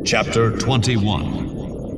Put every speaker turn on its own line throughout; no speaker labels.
Chapter 21.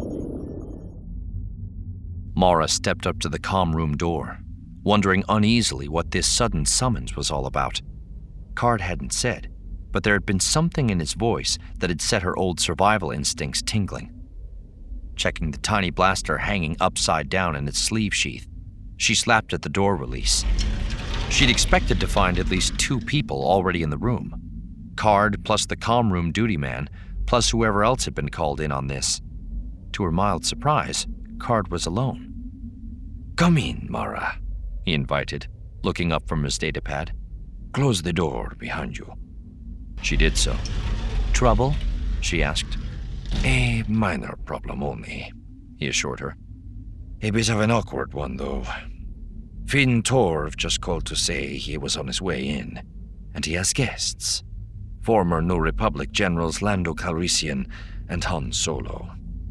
Mara stepped up to the comm room door, wondering uneasily what this sudden summons was all about. Card hadn't said, but there had been something in his voice that had set her old survival instincts tingling. Checking the tiny blaster hanging upside down in its sleeve sheath, she slapped at the door release. She'd expected to find at least 2 people already in the room. Card plus the comm room duty man, plus whoever else had been called in on this. To her mild surprise, Card was alone.
"Come in, Mara,"
he invited, looking up from his datapad.
"Close the door behind you."
She did so. "Trouble?" she asked.
"A minor problem only," he assured her. "A bit of an awkward one, though. Finn Torv just called to say he was on his way in, and he has guests. Former New Republic Generals Lando Calrissian and Han Solo."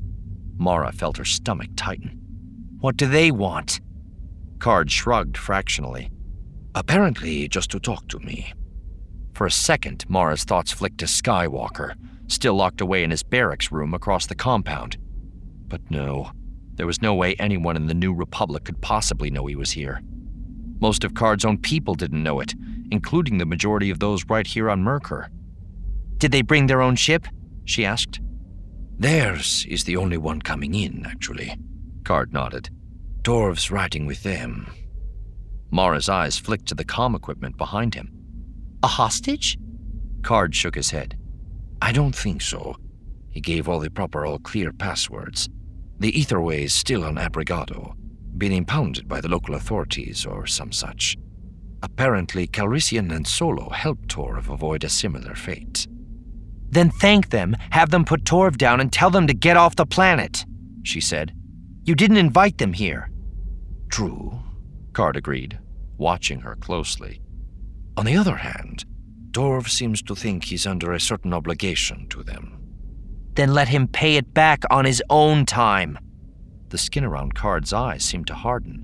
Mara felt her stomach tighten. "What do they want?" Card shrugged fractionally.
"Apparently just to talk to me."
For a second, Mara's thoughts flicked to Skywalker, still locked away in his barracks room across the compound. But no, there was no way anyone in the New Republic could possibly know he was here. Most of Card's own people didn't know it, including the majority of those right here on Merkur. "Did they bring their own ship?" she asked.
"Theirs is the only one coming in, actually."
Card nodded.
"Torv's riding with them."
Mara's eyes flicked to the comm equipment behind him. "A hostage?" Card shook his head.
"I don't think so. He gave all the proper all-clear passwords. The etherway is still on Abrigado, been impounded by the local authorities or some such. Apparently, Calrissian and Solo helped Torv avoid a similar fate."
"Then thank them, have them put Torv down and tell them to get off the planet," she said. "You didn't invite them here."
"True,"
Card agreed, watching her closely.
"On the other hand, Torv seems to think he's under a certain obligation to them."
"Then let him pay it back on his own time." The skin around Card's eyes seemed to harden.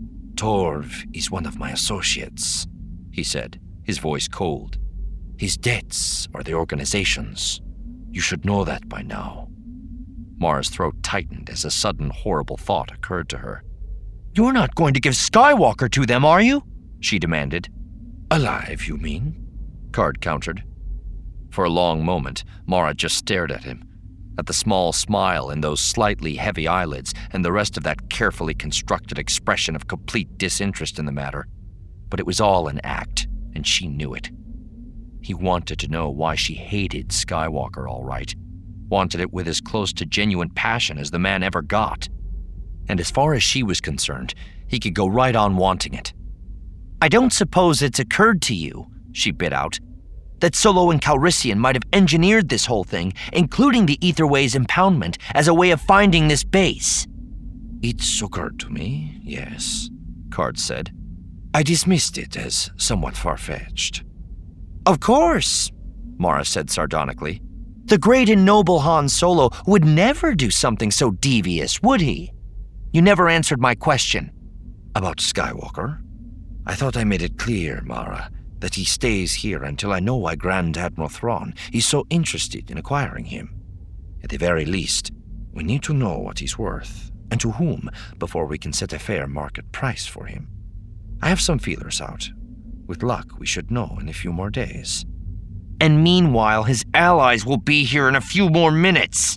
"Torv is one of my associates," he said, his voice cold. "His debts are the organization's. You should know that by now."
Mara's throat tightened as a sudden horrible thought occurred to her. "You're not going to give Skywalker to them, are you?" she demanded.
"Alive, you mean?"
Card countered. For a long moment, Mara just stared at him, at the small smile in those slightly heavy eyelids and the rest of that carefully constructed expression of complete disinterest in the matter. But it was all an act, and she knew it. He wanted to know why she hated Skywalker, all right. Wanted it with as close to genuine passion as the man ever got. And as far as she was concerned, he could go right on wanting it. "I don't suppose it's occurred to you," she bit out, "that Solo and Calrissian might have engineered this whole thing, including the Etherway's impoundment, as a way of finding this base?"
"It's occurred to me, yes," Card said. "I dismissed it as somewhat far-fetched."
"Of course," Mara said sardonically. "The great and noble Han Solo would never do something so devious, would he? You never answered my question."
"About Skywalker? I thought I made it clear, Mara, that he stays here until I know why Grand Admiral Thrawn is so interested in acquiring him. At the very least, we need to know what he's worth, and to whom, before we can set a fair market price for him. I have some feelers out. With luck, we should know in a few more days."
"And meanwhile, his allies will be here in a few more minutes."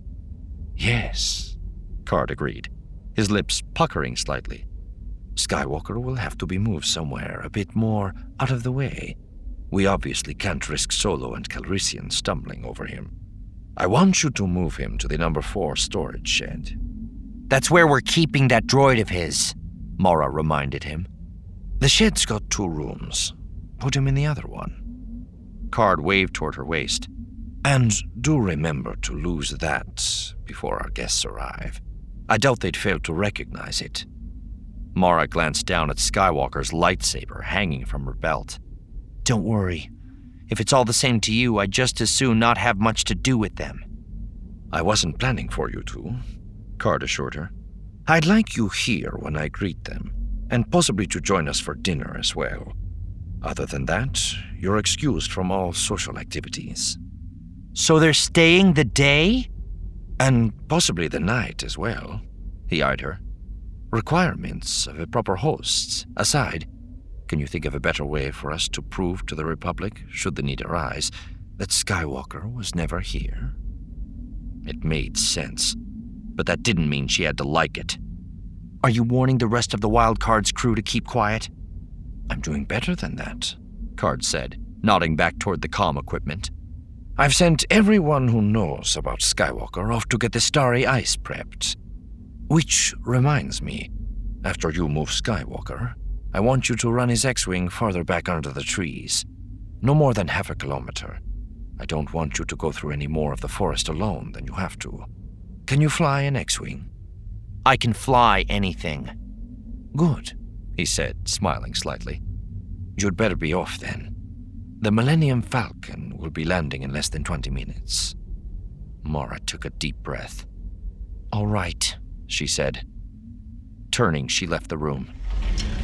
"Yes," Card agreed, his lips puckering slightly. "Skywalker will have to be moved somewhere a bit more out of the way. We obviously can't risk Solo and Calrissian stumbling over him. I want you to move him to the number 4 storage shed."
"That's where we're keeping that droid of his," Mara reminded him.
"The shed's got 2 rooms. Put him in the other one."
Card waved toward her waist.
"And do remember to lose that before our guests arrive. I doubt they'd fail to recognize it."
Mara glanced down at Skywalker's lightsaber hanging from her belt. "Don't worry. If it's all the same to you, I'd just as soon not have much to do with them."
"I wasn't planning for you to," Card assured her. "I'd like you here when I greet them, and possibly to join us for dinner as well. Other than that, you're excused from all social activities."
"So they're staying the day?"
And possibly the night as well. He eyed her. Requirements of a proper host aside, can you think of a better way for us to prove to the Republic, should the need arise, that Skywalker was never here? It made sense, but that didn't mean she had to like it.
Are you warning the rest of the Wildcard's crew to keep quiet?
I'm doing better than that,
Card said, nodding back toward the comm equipment.
I've sent everyone who knows about Skywalker off to get the Starry Ice prepped. Which reminds me, after you move Skywalker, I want you to run his X-Wing farther back under the trees. No more than half a kilometer. I don't want you to go through any more of the forest alone than you have to. Can you fly an X-Wing?
I can fly anything.
Good, he said, smiling slightly. You'd better be off then. The Millennium Falcon will be landing in less than 20 minutes.
Mara took a deep breath. All right, she said. Turning, she left the room.